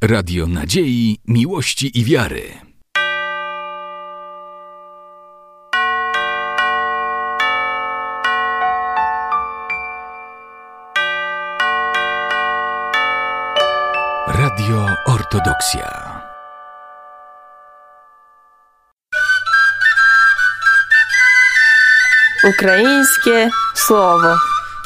Radio nadziei, miłości i wiary. Radio Ortodoksja. Ukraińskie słowo.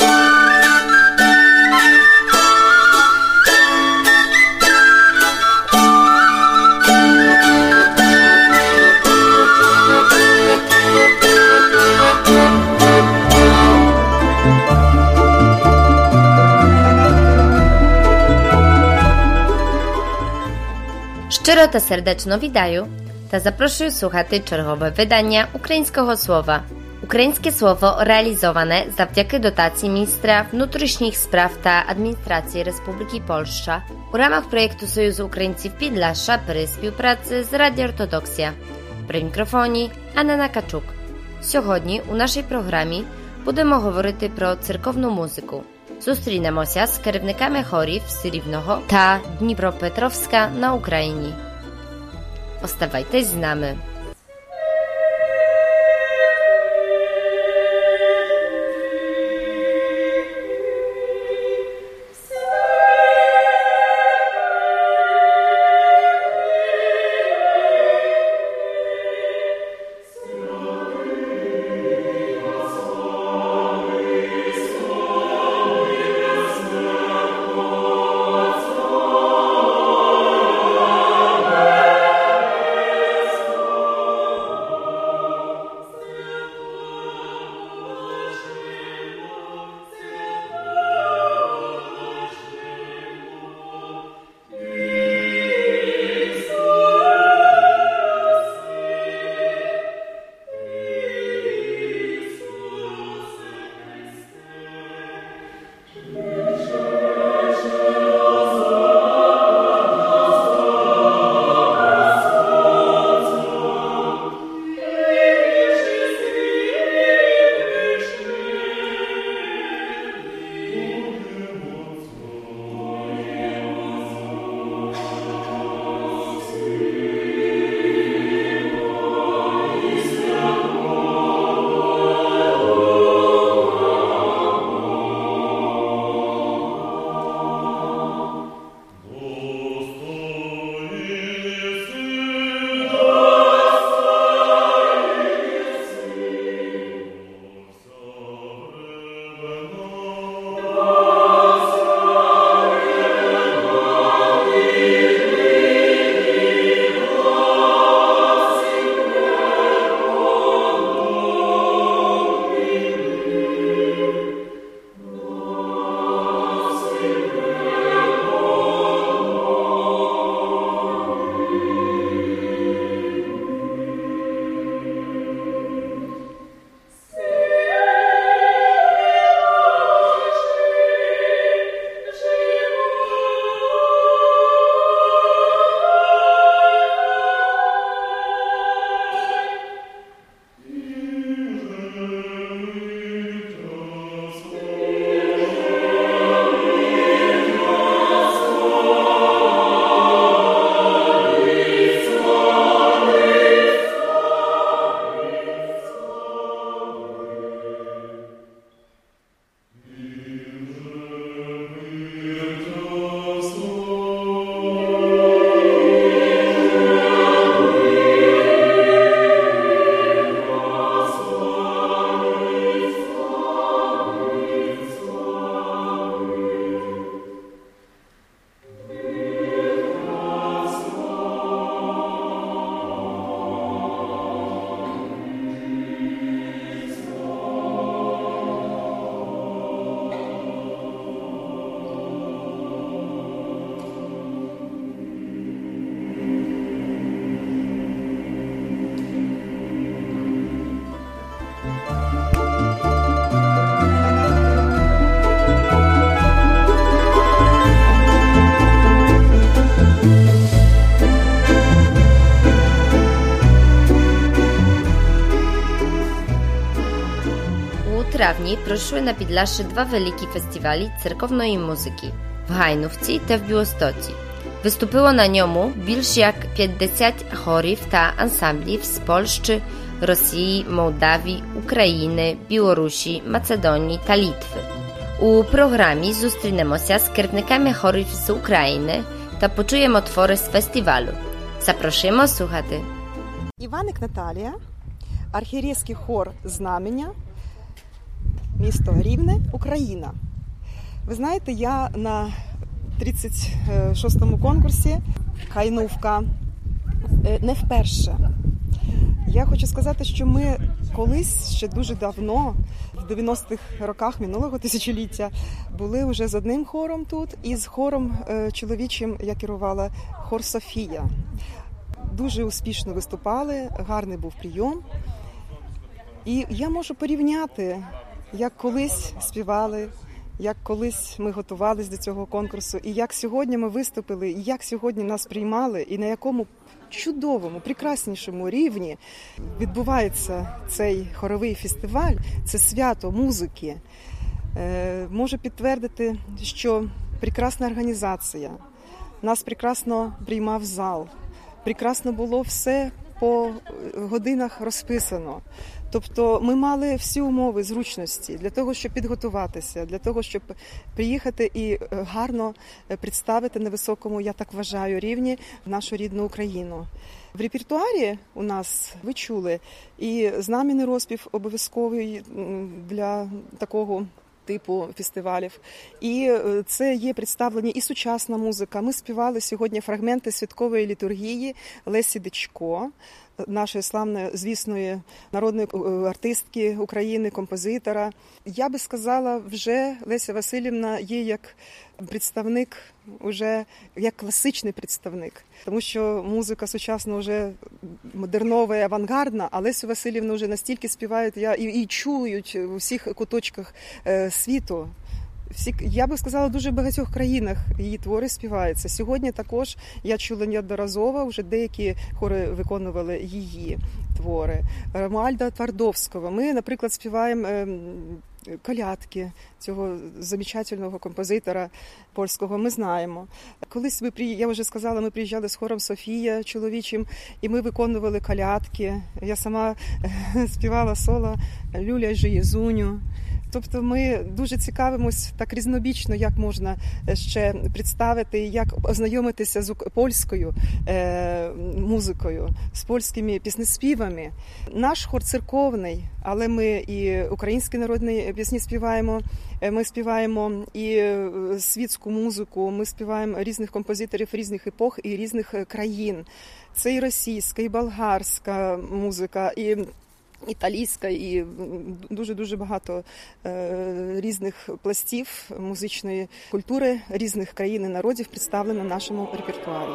Щиро та сердечно вітаю та запрошую слухати чергове видання українського слова. Українське слово реалізоване завдяки дотації міністра внутрішніх справ та адміністрації Республіки Польща у рамах проєкту Союзу українців Підляшша при співпраці з Радіо Ортодоксія. При мікрофоні Анна Накачук. Сьогодні у нашій програмі будемо говорити про церковну музику. Зустрінемося з керівниками хорів з Рівного та Дніпропетровська на Україні. Оставайтесь з нами. tравні пройшли на Підляшші два великі фестивалі церковної музики – в Гайнувці та в Білостоці. Виступило на ньому більш як 50 хорів та ансамблів з Польщі, Росії, Молдавії, України, Білорусі, Македонії та Литви. У програмі зустрінемося з керівниками хорів з України та почуємо твори з фестивалю. Запрошуємо слухати. Іваник Наталія, архієрейський хор «Знамення», місто Рівне, Україна. Ви знаєте, я на 36-му конкурсі «Хайнувка» не вперше. Я хочу сказати, що ми колись, ще дуже давно, в 90-х роках минулого тисячоліття, були вже з одним хором тут і з хором чоловічим я керувала, хор «Софія». Дуже успішно виступали, гарний був прийом. І я можу порівняти, як колись співали, як колись ми готувалися до цього конкурсу, і як сьогодні ми виступили, і як сьогодні нас приймали, і на якому чудовому, прекраснішому рівні відбувається цей хоровий фестиваль, це свято музики. Можу підтвердити, що прекрасна організація, нас прекрасно приймав зал, прекрасно було все по годинах розписано. Тобто ми мали всі умови зручності для того, щоб підготуватися, для того, щоб приїхати і гарно представити на високому, я так вважаю, рівні нашу рідну Україну. В репертуарі у нас, ви чули, і знам'яний розпів обов'язковий для такого типу фестивалів. І це є представлені і сучасна музика. Ми співали сьогодні фрагменти святкової літургії Лесі Дичко, нашої славної, звісної народної артистки України, композитора. Я би сказала, вже Леся Василівна є як представник, уже як класичний представник. Тому що музика сучасна вже модернова і авангардна, а Лесю Василівну вже настільки співають і чують у всіх куточках світу. Я би сказала, в дуже багатьох країнах її твори співаються. Сьогодні також я чула неодноразово, вже деякі хори виконували її твори. Ромуальда Твардовського. Ми, наприклад, співаємо колядки цього замечательного композитора польського, ми знаємо. Колись я вже сказала, ми приїжджали з хором «Софія» чоловічим, і ми виконували колядки. Я сама співала соло «Люля же Єзуню». Тобто ми дуже цікавимось так різнобічно, як можна ще представити, як ознайомитися з польською музикою, з польськими піснеспівами. Наш хор церковний, але ми і українські народні пісні співаємо, ми співаємо і світську музику, ми співаємо різних композиторів різних епох і різних країн. Це і російська, і болгарська музика, і італійська, і дуже-дуже багато різних пластів музичної культури різних країн і народів представлено в нашому репертуарі.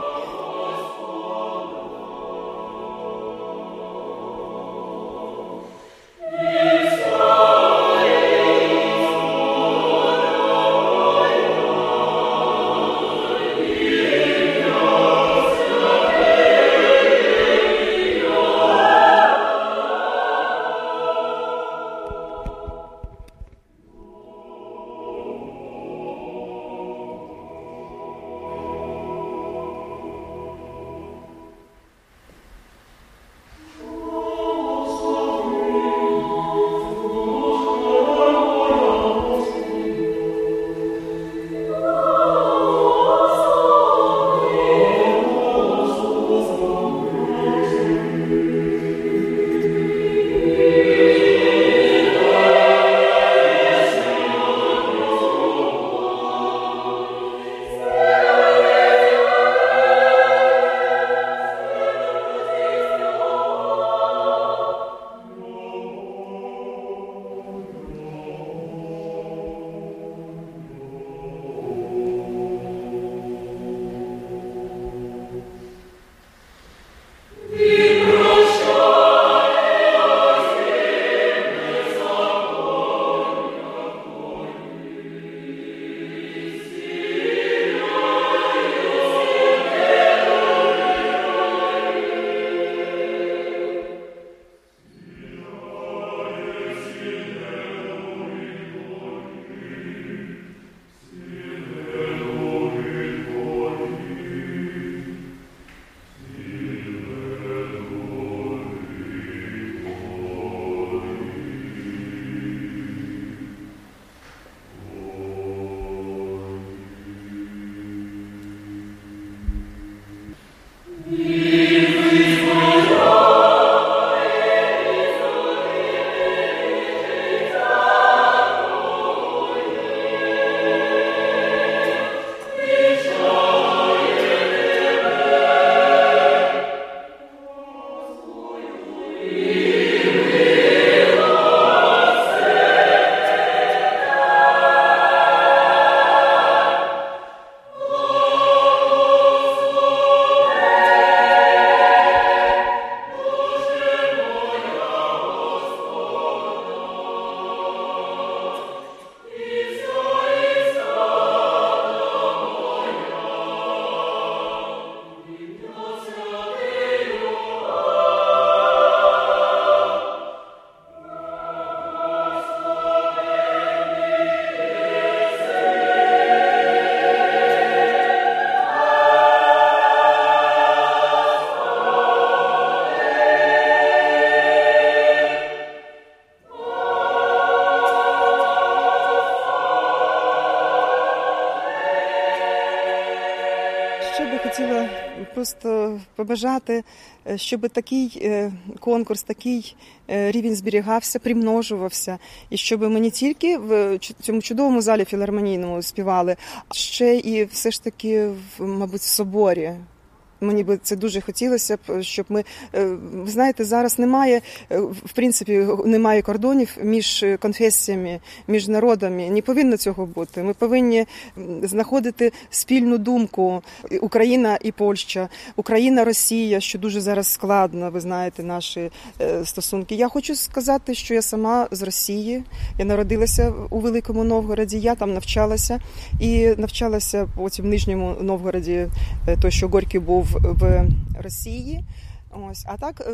хотіла просто побажати, щоб такий конкурс, такий рівень зберігався, примножувався, і щоб ми не тільки в цьому чудовому залі філармонійному співали, а ще і все ж таки, мабуть, в соборі. Мені би це дуже хотілося б, щоб ми, ви знаєте, зараз немає, в принципі, немає кордонів між конфесіями, між народами. Не повинно цього бути. Ми повинні знаходити спільну думку. Україна і Польща, Україна, Росія, що дуже зараз складно, ви знаєте, наші стосунки. Я хочу сказати, що я сама з Росії. Я народилася у Великому Новгороді, я там навчалася. І навчалася потім в Нижньому Новгороді, той, що Горький був в Росії. Ось, а так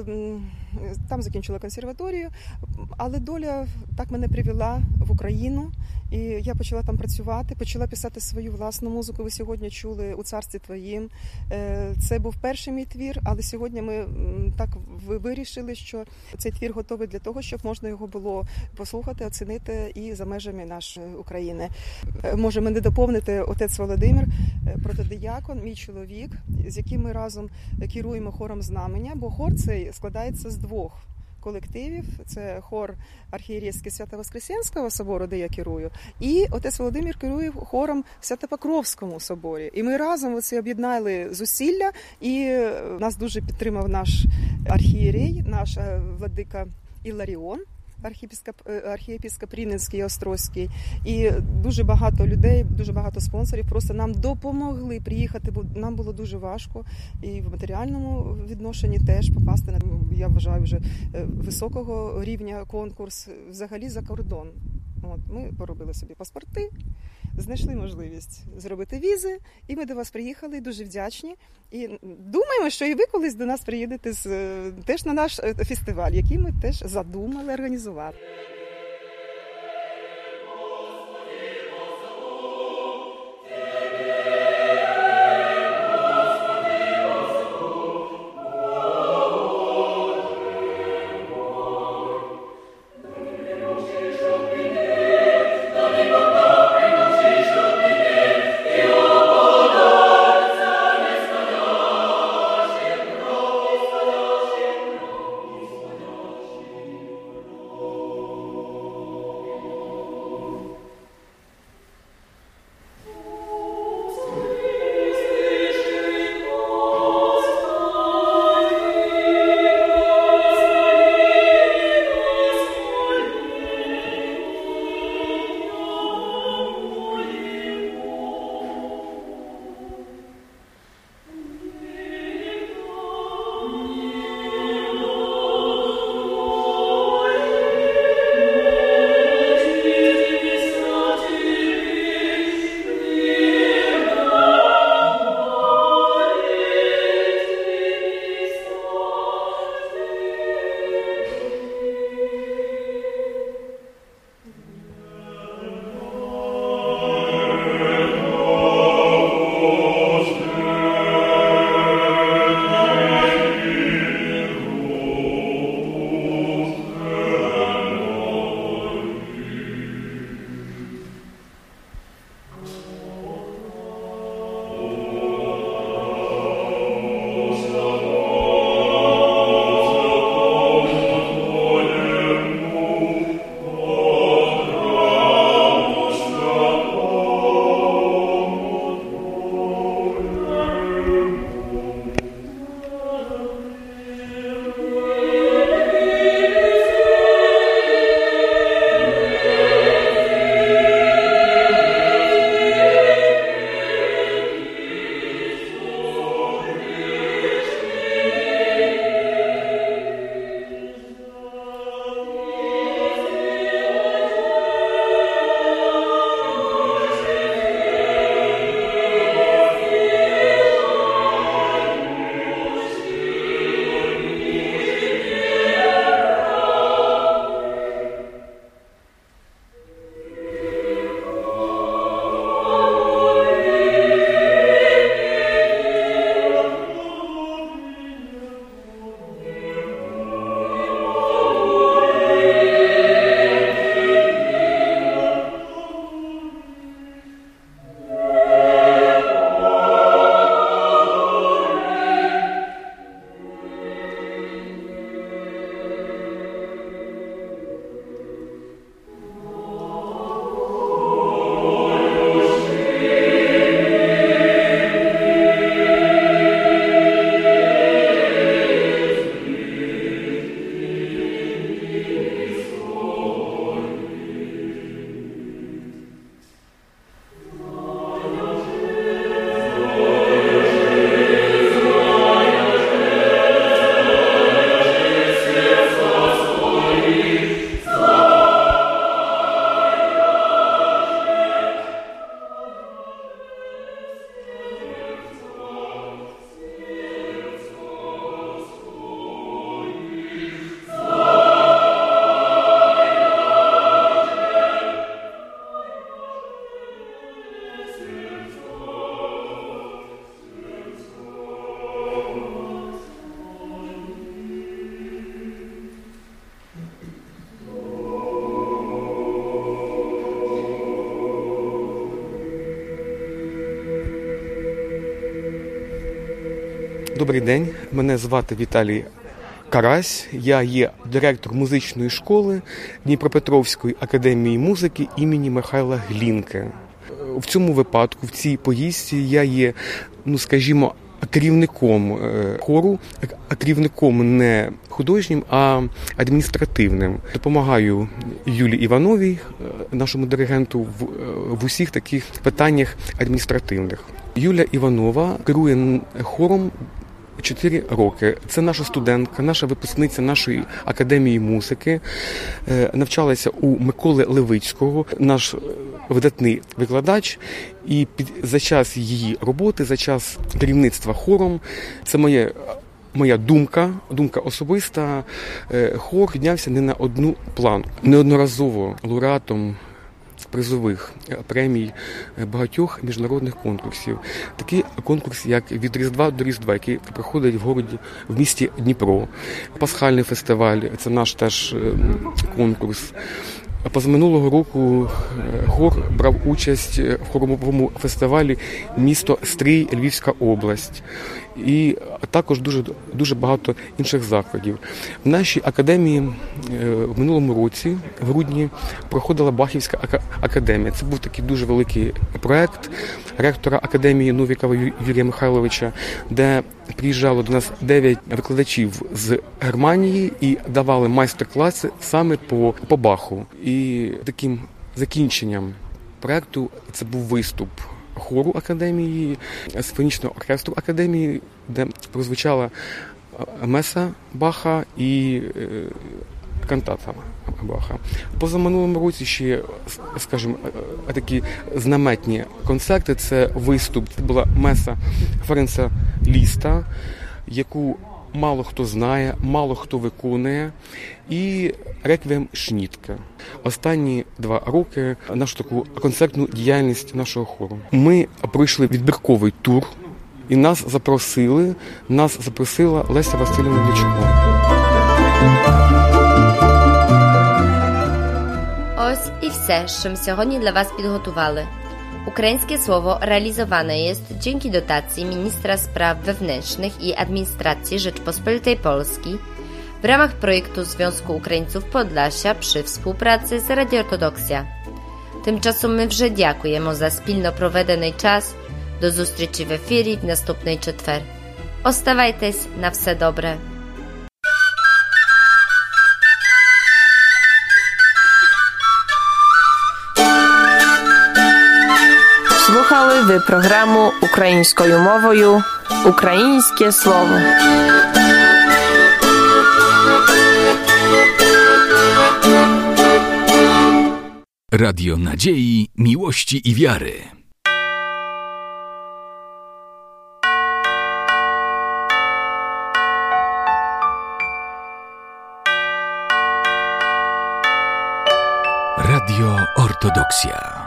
там закінчила консерваторію, але доля так мене привела в Україну, і я почала там працювати, почала писати свою власну музику. Ви сьогодні чули «У царстві твоїм». Це був перший мій твір, але сьогодні ми так вирішили, що цей твір готовий для того, щоб можна його було послухати, оцінити і за межами нашої України. Може мене доповнити отець Володимир, протодиякон, мій чоловік, з яким ми разом керуємо хором «Знамення», бо хор цей складається з двох колективів. Це хор архієрейський Свято-Воскресенського собору, де я керую, і отець Володимир керує хором в Свято-Покровському соборі. І ми разом оці об'єднали зусилля, і нас дуже підтримав наш архієрей, наш владика Іларіон, архієпископ Рівненський і Острозький, і дуже багато людей, дуже багато спонсорів просто нам допомогли приїхати, бо нам було дуже важко і в матеріальному відношенні теж попасти на, я вважаю, вже високого рівня конкурс взагалі за кордон. От, ми поробили собі паспорти, знайшли можливість зробити візи, і ми до вас приїхали, дуже вдячні. І думаємо, що і ви колись до нас приїдете теж на наш фестиваль, який ми теж задумали організувати. Добрий день, мене звати Віталій Карась, я є директор музичної школи Дніпропетровської академії музики імені Михайла Глінки. В цьому випадку, в цій поїздці я є, скажімо, керівником хору, а керівником не художнім, а адміністративним. Допомагаю Юлії Івановій, нашому диригенту, в усіх таких питаннях адміністративних. Юля Іванова керує хором 4 роки. Це наша студентка, наша випускниця нашої академії музики. Навчалася у Миколи Левицького, наш видатний викладач. І за час її роботи, за час керівництва хором, це моя думка особиста, хор піднявся не на одну планку. Неодноразово лауреатом призових премій багатьох міжнародних конкурсів. Такий конкурс, як «Від Різдва до Різдва», який проходить в місті Дніпро. Пасхальний фестиваль – це наш теж конкурс. Позаминулого року хор брав участь в хоровому фестивалі «Місто Стрий, Львівська область». І також дуже багато інших заходів. В нашій академії в минулому році, в грудні, проходила Бахівська академія. Це був такий дуже великий проект ректора академії Новікова Юрія Михайловича, де приїжджало до нас 9 викладачів з Германії і давали майстер-класи саме по Баху. І таким закінченням проекту це був виступ хору академії, симфонічного оркестру академії, де прозвучала меса Баха і кантата Баха. Позаминулому році ще, скажімо, такі знаметні концерти. Це виступ, це була меса Ференца Ліста, яку мало хто знає, мало хто виконує, і реквієм Шнітке. Останні 2 роки нашу таку концертну діяльність нашого хору. Ми пройшли відбірковий тур, і нас запросила Леся Василівна Дячко. Ось і все, що ми сьогодні для вас підготували. Ukraińskie słowo realizowane jest dzięki dotacji Ministra Spraw Wewnętrznych i Administracji Rzeczpospolitej Polski w ramach projektu Związku Українців Podlasia przy współpracy z Radio Ortodoksja. Тимчасом ми вже дякуємо за спільно проведений час. До зустрічі в ефірі в наступний четвер. Оставайтесь, на все добре. Слухали ви програму українською мовою «Українське слово». Radio Nadziei, Miłości i Wiary. Radio Ortodoksja.